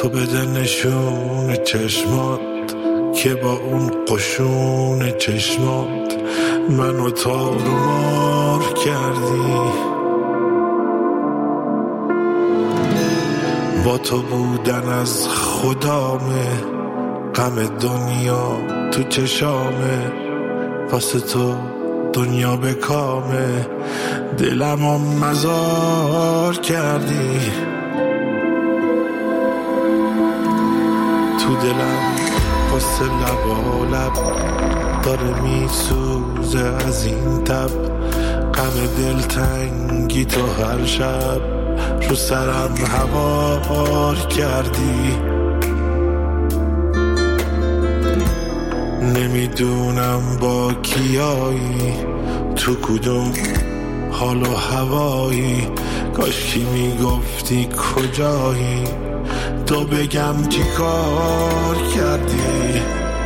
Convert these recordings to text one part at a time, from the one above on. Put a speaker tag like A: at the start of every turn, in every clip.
A: تو بده نشون چشمات که با اون قشون چشمات منو تار و مار کردی. با تو بودن از خدامه، غم دنیا تو چشامه، واسه تو دنیا به کامه، دلمو مزار کردی. تو دلم قصه لب داره میسوزه از این تب، غم دلتنگی تو هر شب رو سرم هوار کردی. نمیدونم با کیایی، تو کدوم حال و هوایی، کاش کی میگفتی کجایی، تو بگم چی کار کردی.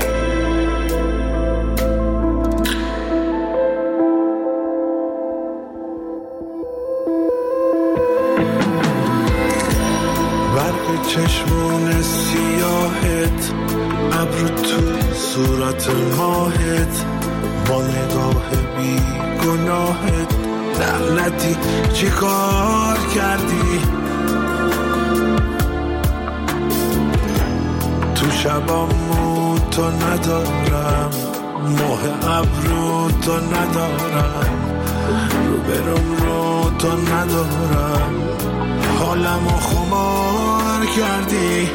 A: برق چشمون سیاهت، ابرو تو صورت ماهت، با نگاه بی گناهت لعنتی چی کار کردی. تو شبامو تو ندارم، ماه ابرو تو ندارم، رو برم رو تو ندارم، حالمو خمار کردی.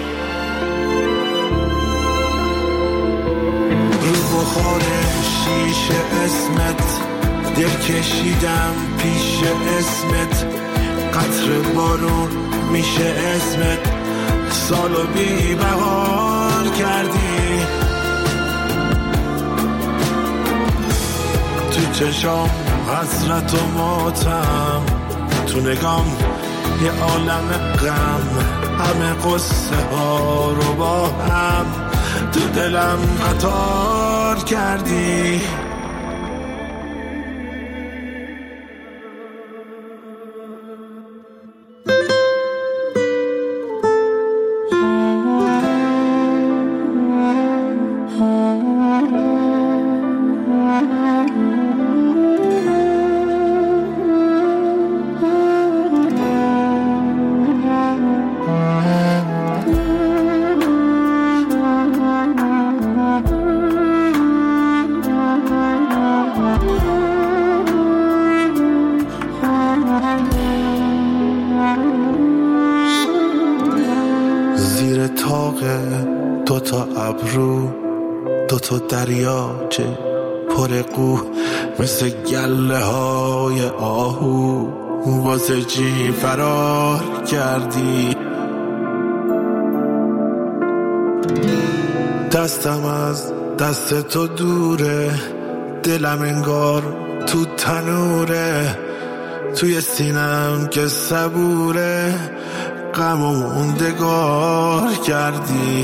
A: رو بخار شیشه اسمت دل کشیدم پیش اسمت، قطر بارون میشه اسمت، سالو بی بهار کردی. تو چشام حسرت و ماتم، تو نگام یه عالم غم، همه قصه ها رو با هم تو دلم قطار کردی. دوتا ابرو دوتا دریاچه پر قو، مثل گله های آهو واسه چی فرار کردی. دستم از دست تو دوره، دلم انگار تو تنوره، توی سینم که صبوره، غم و موندگار کردی.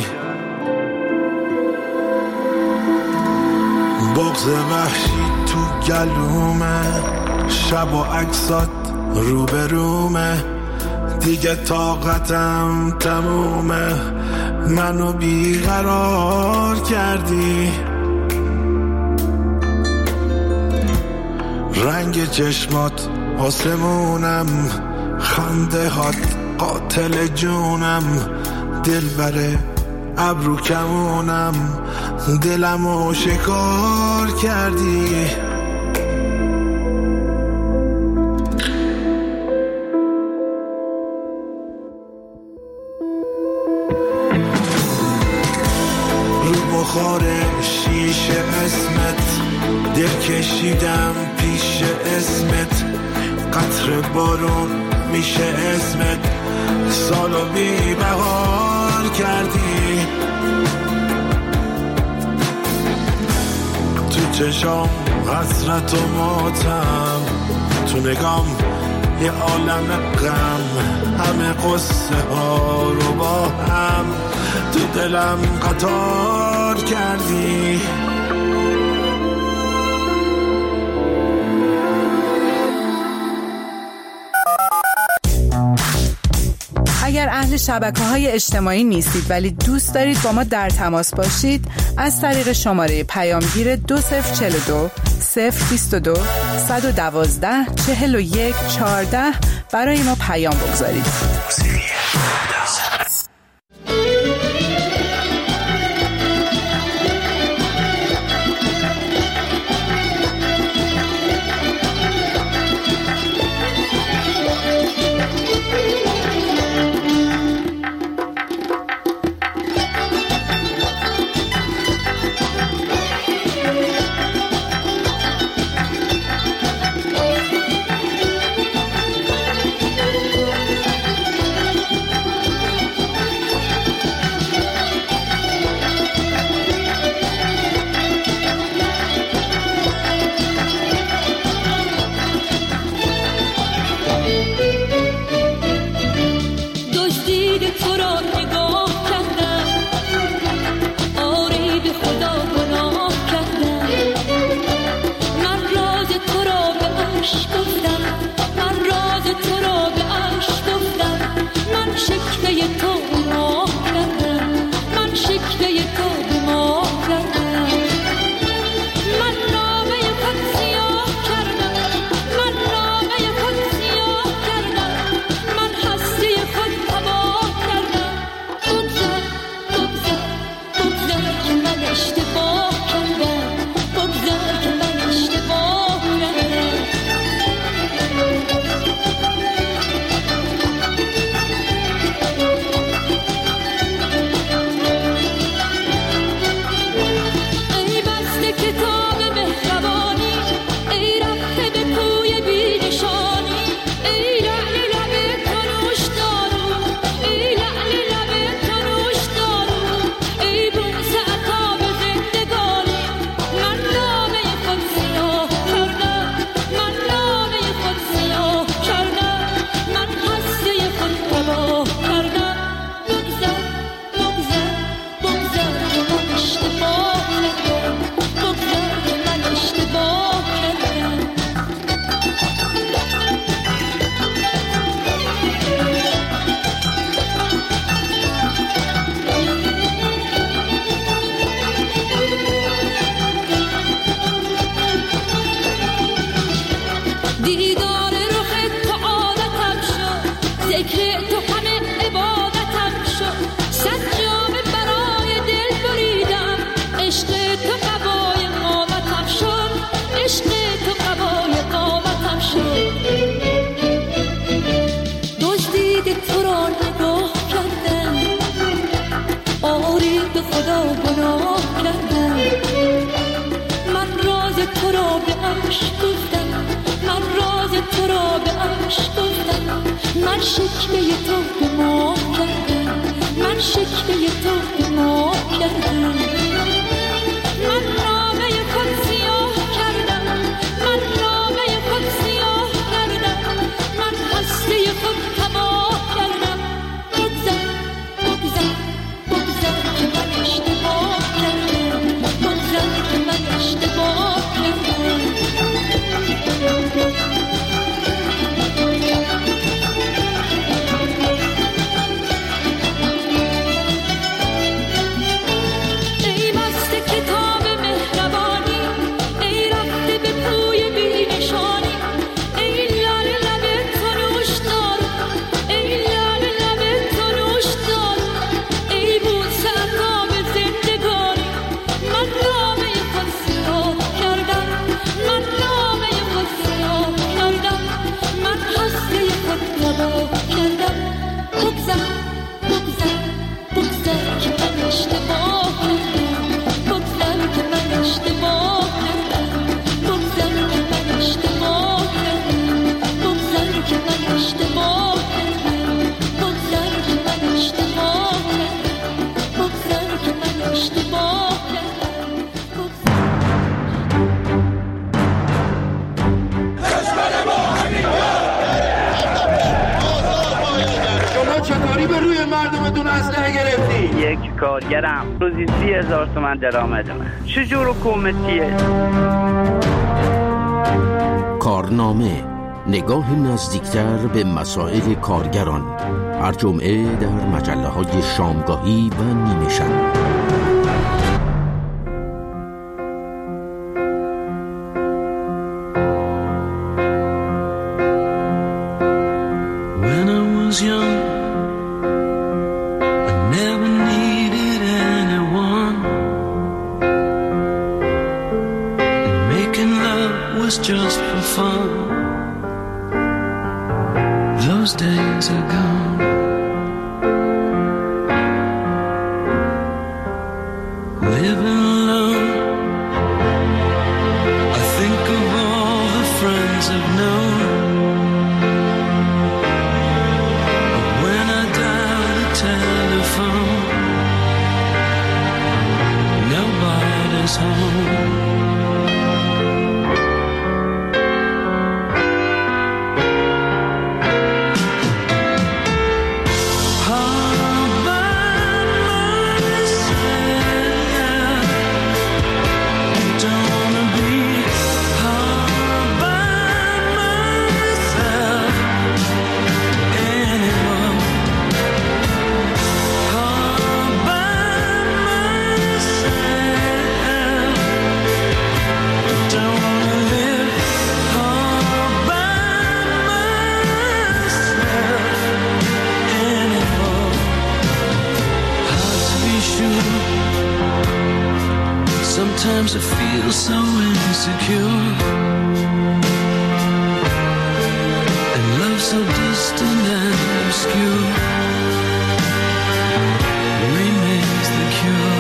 A: بغض وحشی تو گلومه، شب و عکسات روبرومه، دیگه طاقتم تمومه، منو بیقرار کردی. رنگ چشمات آسمونم، خنده هات قاتل جونم، دل بره ابرو کمونم، دلمو شکار کردی. رو بخار شیشه اسمت دل کشیدم پیش اسمت، قطر بارون میشه اسمت، سالو بی بهار کردی. تو چشام حسرت و ماتم، تو نگام یه عالم غم، همه قصه ها رو با هم تو دلم قطار کردی.
B: اگر اهل شبکه‌های اجتماعی نیستید ولی دوست دارید با ما در تماس باشید، از طریق شماره پیامگیر 2042 022 112 41 14 برای ما پیام بگذارید.
C: یک کارگرم روزی 30,000 تومان درآمد من. چجور حکومتیه؟
D: کارنامه نگاه نزدیکتر به مسائل کارگران، هر جمعه در مجله‌های شامگاهی و نیمه شب.
E: Just for fun, those days are gone. Living alone, I think of all the friends I've known. But when I dial the telephone, nobody's home. Sometimes I feel so insecure, and love so distant and obscure remains the cure.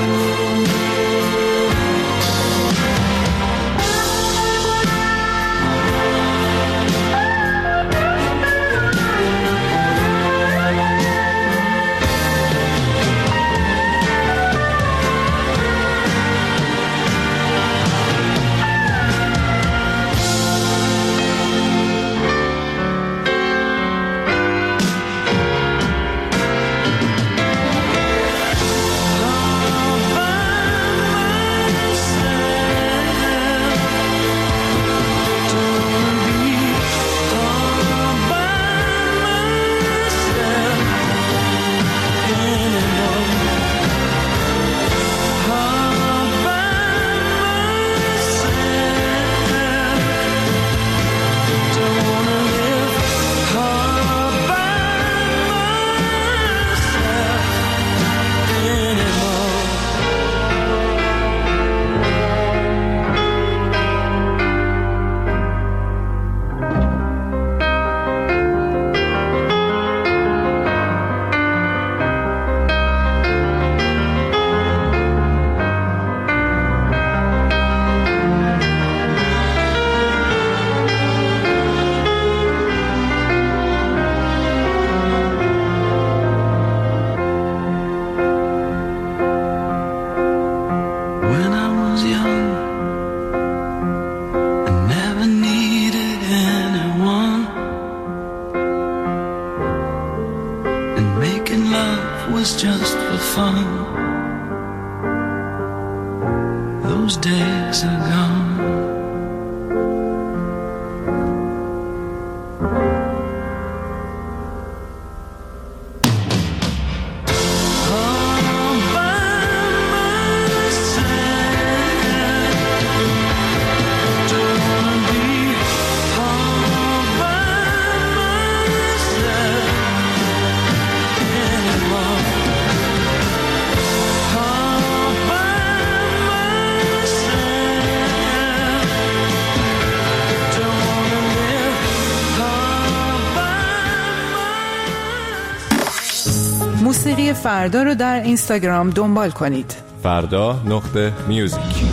E: Just for fun, those days are gone.
B: موسیقی فردا رو در اینستاگرام دنبال کنید.
F: فردا.music.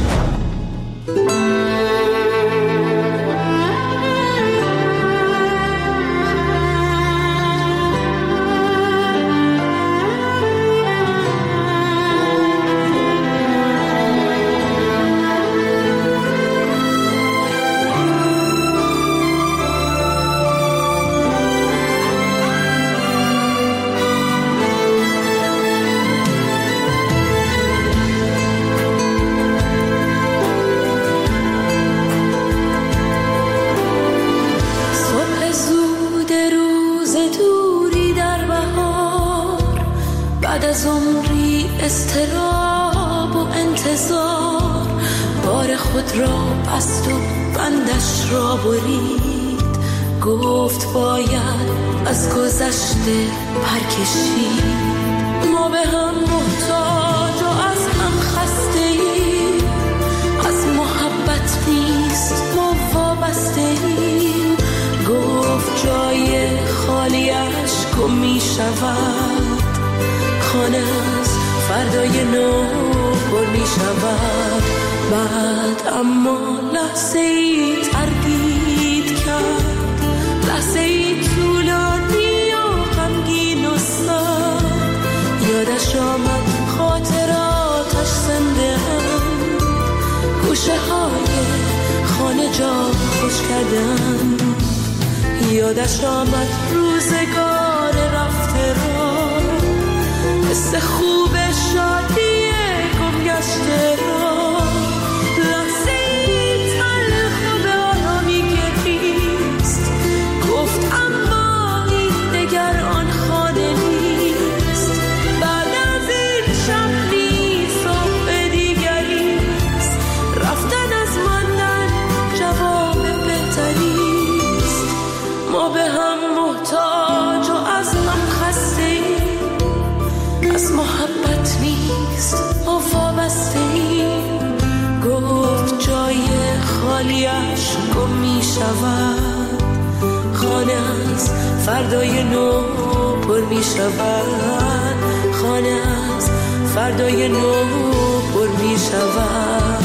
F: خود را بست و بندش را برید، گفت باید از گذشته پرکشید. ما به هم محتاج و از هم خسته ایم، از محبت نیست ما وابسته ایم. گفت جای خالیش گم می شود، خانه از فردای نو پر می شود. بعد اما لحظه ای تردید کرد، لحظه ای طولانی و غمگین و سرد. یادش آمد خاطراتش زنده هم، گوشه های خانه جا خوش کردن. یادش آمد روزگار رفته را، حس خوب شادی گم گشته را. لحظه ای تلخ و به آرامی گریست، گفت اما این دگر آن خانه نیست. بعد از این شب نیست صبح دیگریست، رفتن از ماندن جواب بهتریست. ما به هم محتاج و از هم خسته ایم، از محبت نیست ما وابسته ایم. گفت جای خالیش گم می شود، خانه از فردای نو پر می شود. خانه از فردای نو پر می شود.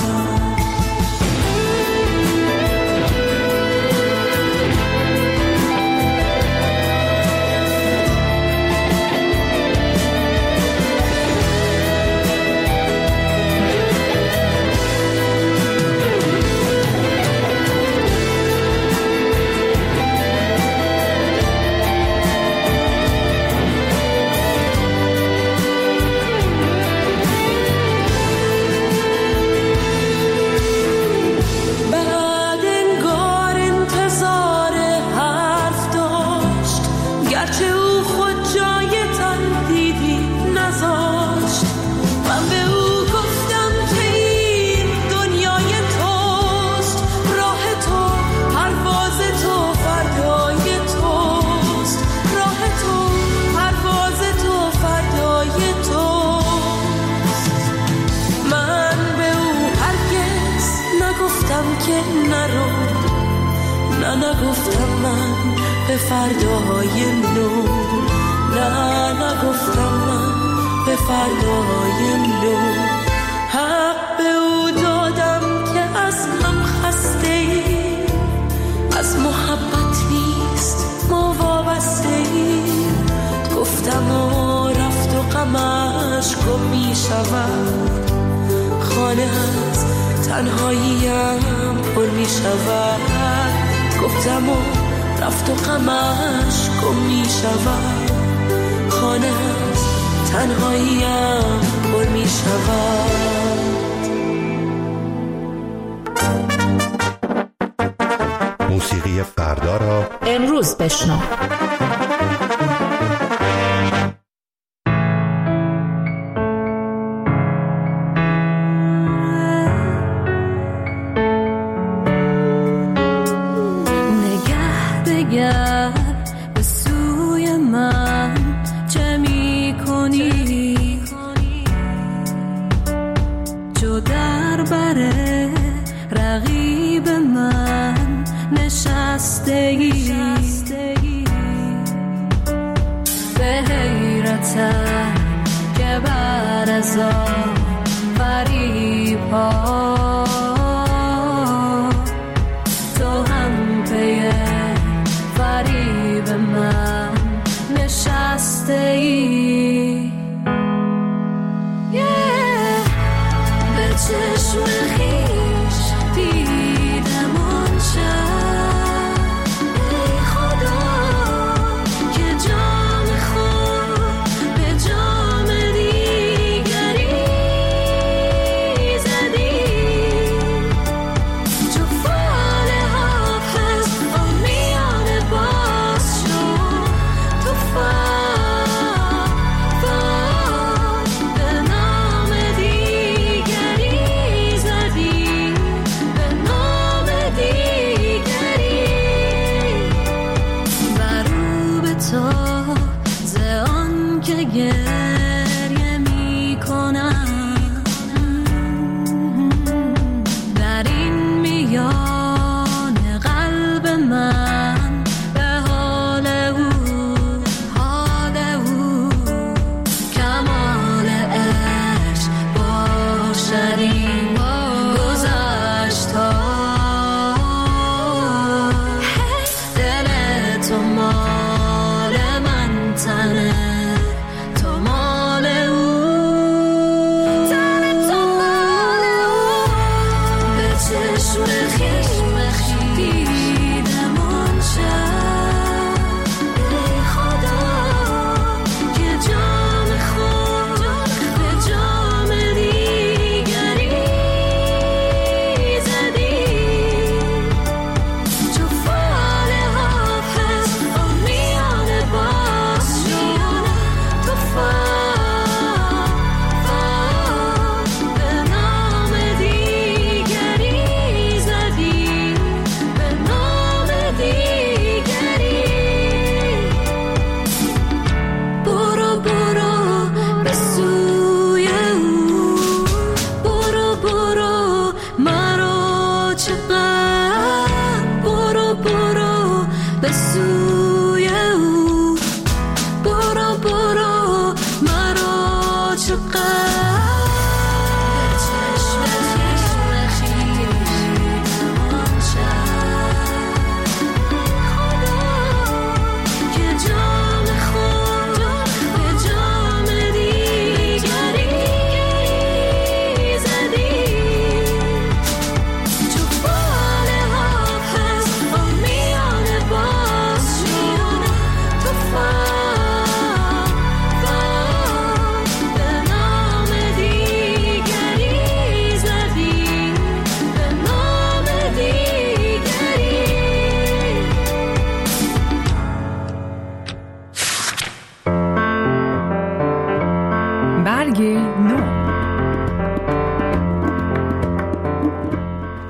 F: نگفتم من به فرداهای نو، نگفتم من به فرداهای نو. حق به او دادم که از هم خسته ایم، از محبت نیست ما وابسته ایم. گفتم و رفت و غمش گم می شود، خانه از تنهاییم پر می شود. گفتم و رفت و غمش گم می شود، خانه از تنهاییم پر می شود.
G: موسیقی فردا را
H: امروز بشنو.
I: به سوی من چه می کنی؟ جو در بر رقیب من نشستگی، به حیرتم که بر از فریبا تو هم پیه فریب من نشسته ای. به چشم خویش دیدم آن شب، ای خدا که جام خود به جام دیگری زدی.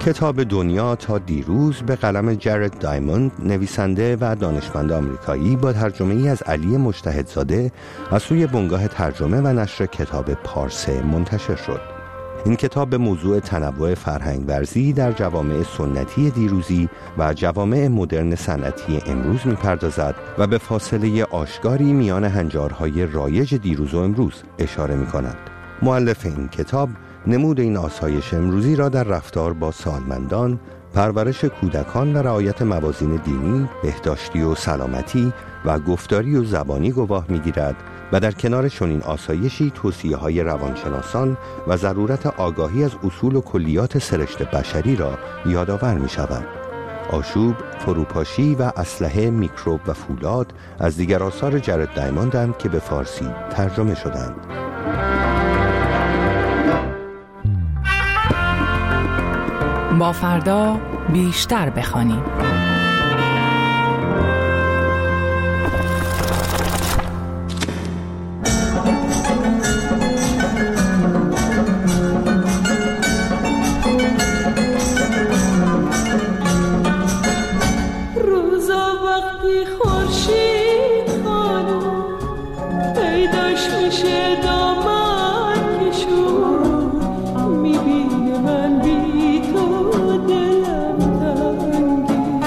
G: کتاب دنیا تا دیروز به قلم جرد دایموند، نویسنده و دانشمند آمریکایی، با ترجمه‌ای از علی مجتهدزاده از سوی بنگاه ترجمه و نشر کتاب پارسه منتشر شد. این کتاب به موضوع تنوع فرهنگ ورزی در جوامع سنتی دیروزی و جوامع مدرن صنعتی امروز می‌پردازد و به فاصله آشکاری میان هنجارهای رایج دیروز و امروز اشاره می‌کند. مؤلف این کتاب نمود این آسایش امروزی را در رفتار با سالمندان، پرورش کودکان و رعایت موازین دینی، بهداشتی و سلامتی و گفتاری و زبانی گواه می‌گیرد و در کنار چنین آسایشی توصیه‌های روانشناسان و ضرورت آگاهی از اصول و کلیات سرشت بشری را یادآور می‌شود. آشوب، فروپاشی و اسلحه، میکروب و فولاد از دیگر آثار جرد دایموندند که به فارسی ترجمه شدند.
B: با فردا بیشتر بخوانیم.
F: روزا وقتی خورشید خانم پیداش میشه دامن کشون، میبینه من بی تو دلم تنگی،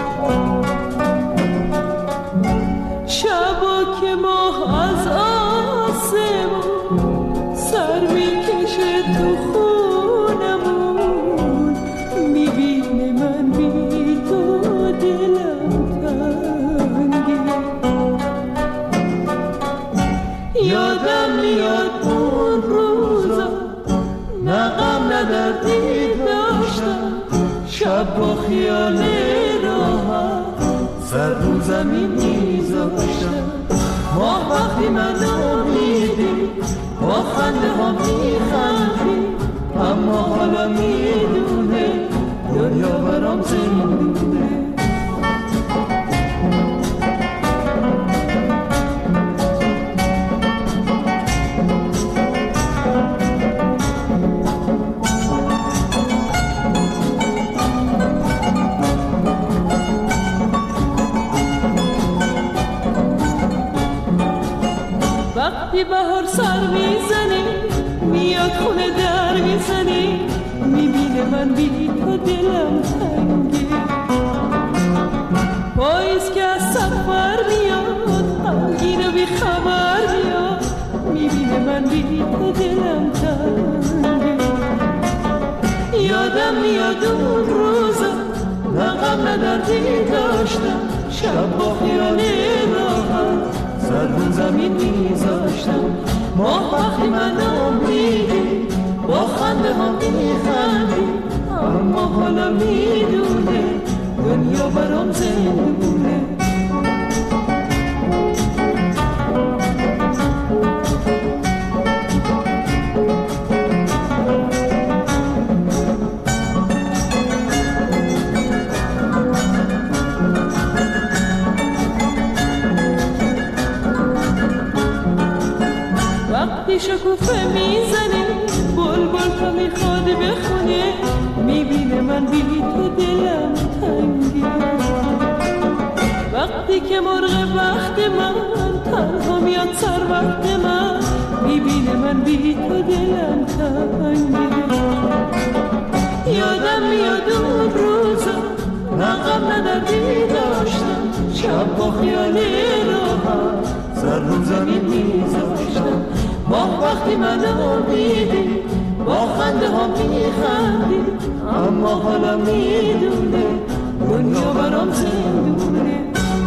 F: شبا که ماه از آسمون سر میکشه تو خونمون، میبینه من بی تو دلم تنگی. یادم میاد اون روزا نه غم نه دردی داشتم، شب با خیال راحت سر رو زمین میذاشتم. ماه وقتی منو میدید با خنده ها میخندید، اما حالا میدونه دنیا برام زندونه. وقتی بهار سر میزنی میاد خونه در میزنی، میبینه من بی تو دلم تنگی. پاییز که از سفر میاد غمگین و بی خبر میاد، میبینه من بی تو دلم تنگی. یادم میاد اون روزا نه غم نه دردی داشتم، شب با خیال راحت سر رو زمین میذاشتم. ماه وقتی منو میدید با خنده ها میخندید، اما حالا میدونه دنیا برام زندونه. وقتی شکوفه میزنه بلبل تو میخواد بخونه، میبینه من بی تو دلم تنگی. وقتی که مرغ وقت من تنها میاد سر وقت من، میبینه من بی تو دلم تنگی. یادم میاد اون روزا نه غم نه دردی داشتم، شب با خیال راحت سر رو زمین میذاشتم. ماه وقتی منو میدید با خنده ها میخندید، اما حالا میدونه دنیا برام زندونه.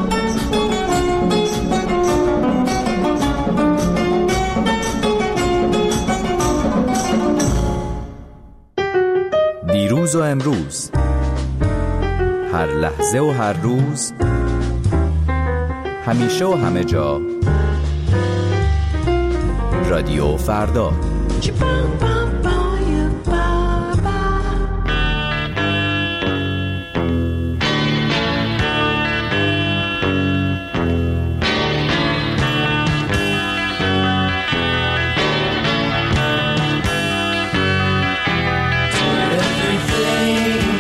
H: دیروز و امروز، هر لحظه و هر روز، همیشه و همه جا، رادیو فردا.
F: Everything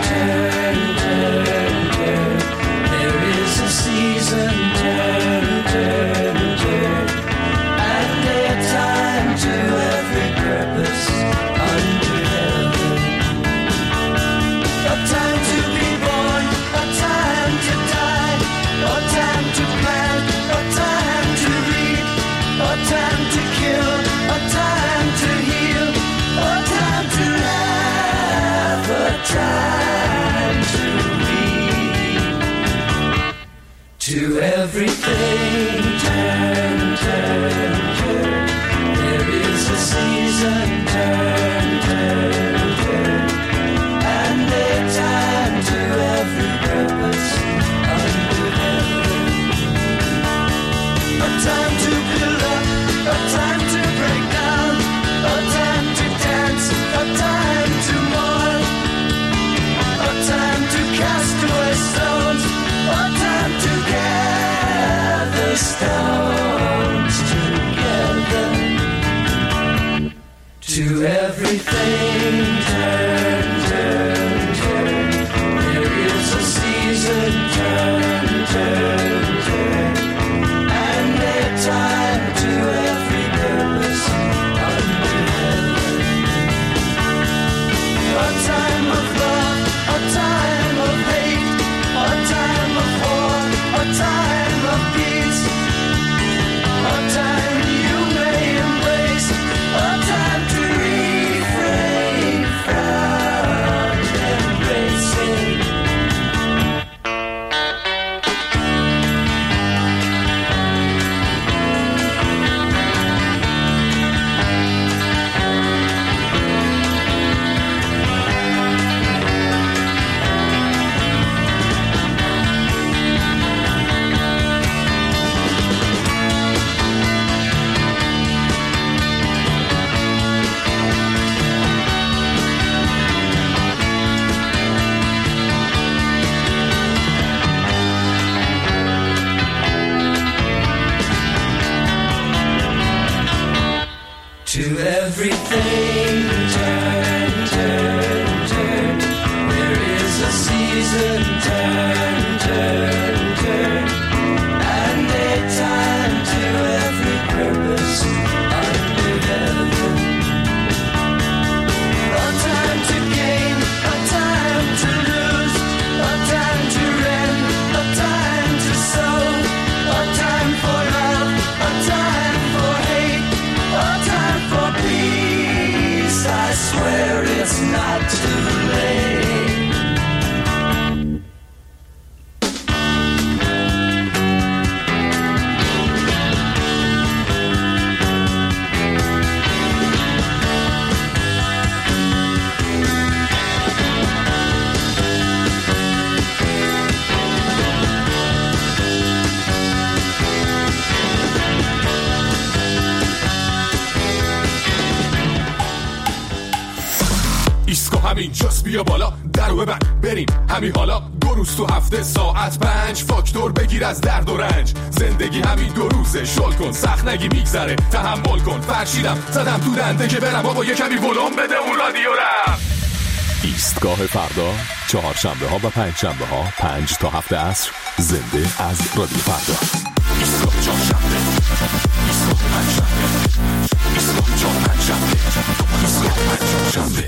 E: turn, turn, turn, and they time to every purpose under heaven. A time to gain, a time to lose, a time to rend, a time to sow, a time for love, a time for hate, a time for peace. I swear it's not too late.
J: همین جاست بیا بالا درو ببند بریم همین حالا 2 روز تو هفته ساعت 5 فاکتور بگیر از درد و رنج زندگی همین 2 روزه شل کن سخت نگی میگذره تحمل کن فرشیدم زدم تو دنده که برم بابا یه کمی ولوم بده اون رادیو رم.
K: ایستگاه فردا 4 شنبه ها و 5 شنبه ها 5 تا 7 عصر زنده از رادیو فردا.
J: ایستگاه 4 شنبه ایستگاه 5 شنبه ایستگاه 4 5 شنبه ایستگاه 5 شنبه.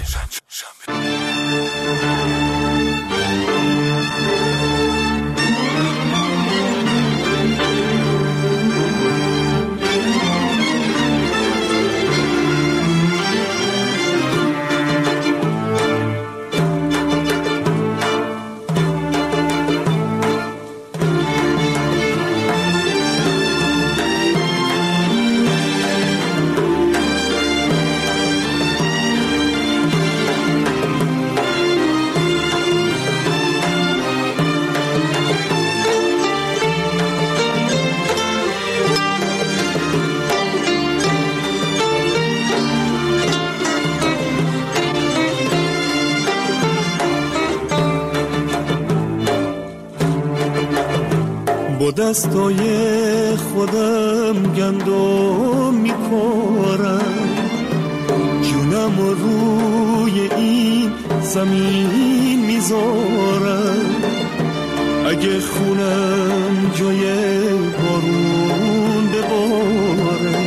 F: با دستای خودم گندم میکارم جونم روی این زمین میذارم اگه خونم جای بارون بباره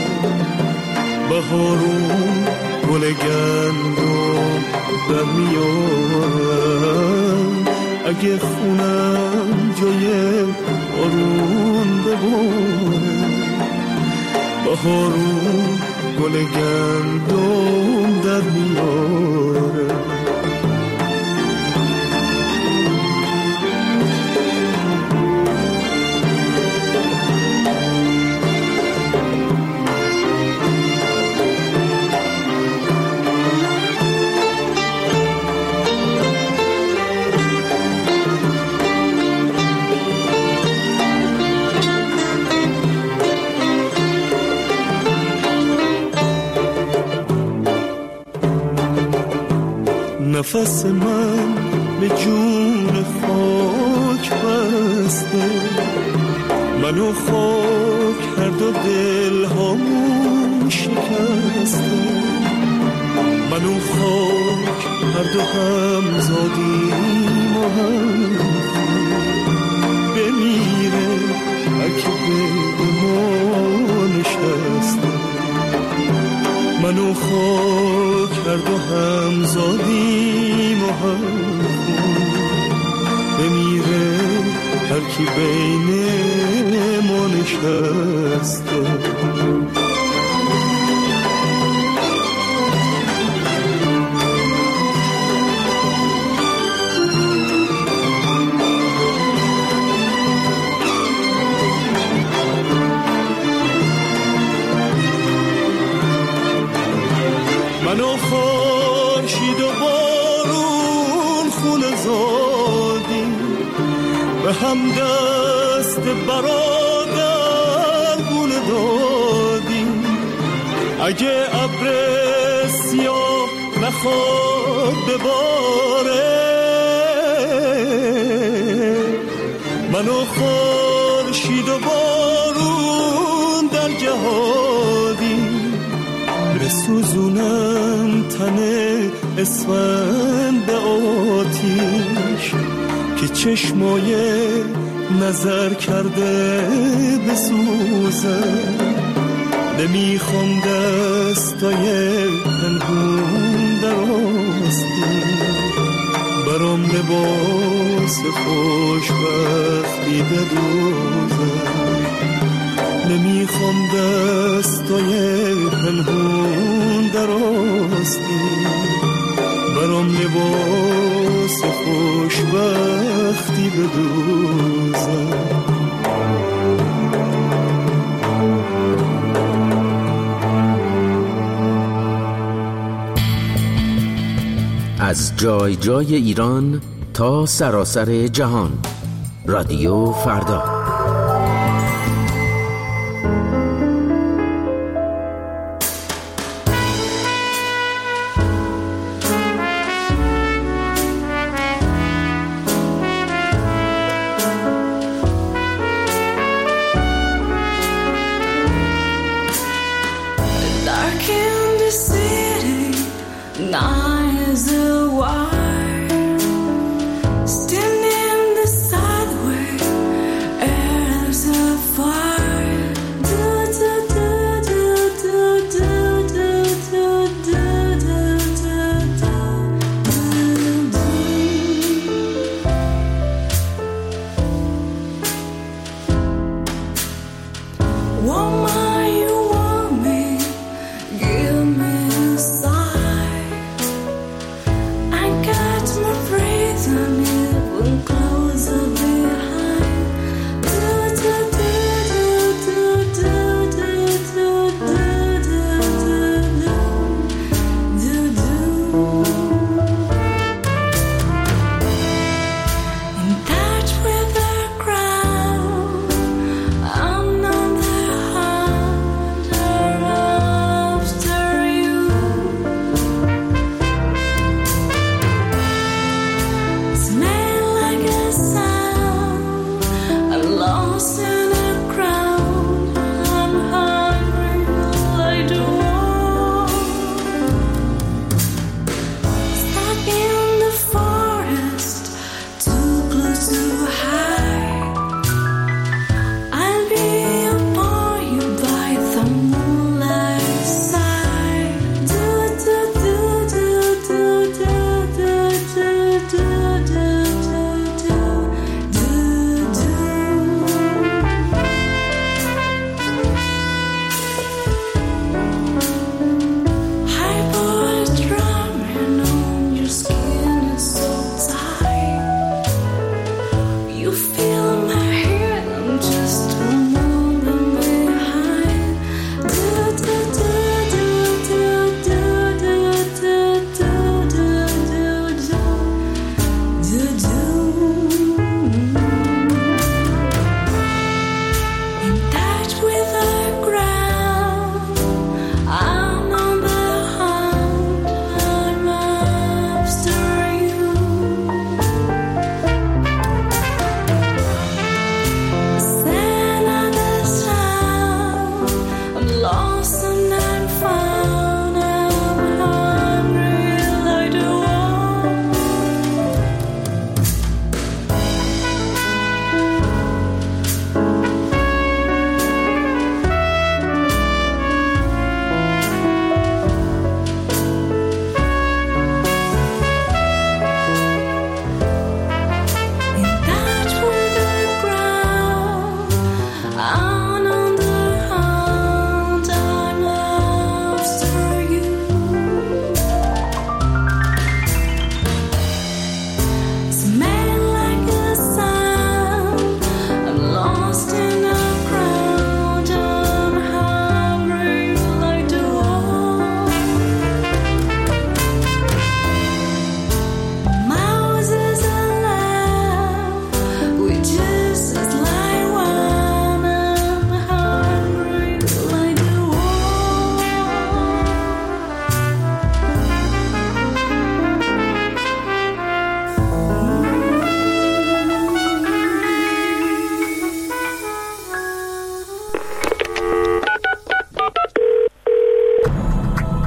F: بهارون گل گندم در میارم اگه خونم جای بارون بباره بهارون گل گندم در میاره. نفس من به جون خاک بسته منو خاک هر دو دل هامون شکسته منو خاک هر دو هم زادیم و هم بمیره اگه به ما نشسته منو خاک هر دو هم زادیم و هم بمیره هر کی بین ما نشسته. منو خورشید و بارون خونه زادیم به هم دست برادر گونه دادیم اگه ابر سیاه نخواد بباره منو خورشید و بارون در جهادیم بسوزونم تن اسفند به آتیش که چشمای نظر کرده بسوزه. نمیخوام دستای پنهون در آستین، برام لباس خوشبختی بدوزه. نمیخوام دستای پنهون در آستین، برام لباس خوشبختی بدوزه.
D: از جای جای ایران تا سراسر جهان، رادیو فردا.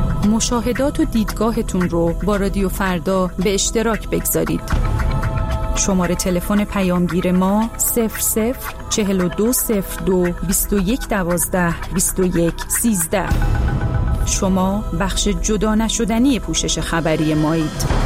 B: مشاهدات و دیدگاهتون رو با رادیو فردا به اشتراک بگذارید.
L: شماره تلفن پیامگیر ما 00420221122113. شما بخش جدا نشدنی پوشش خبری مایید.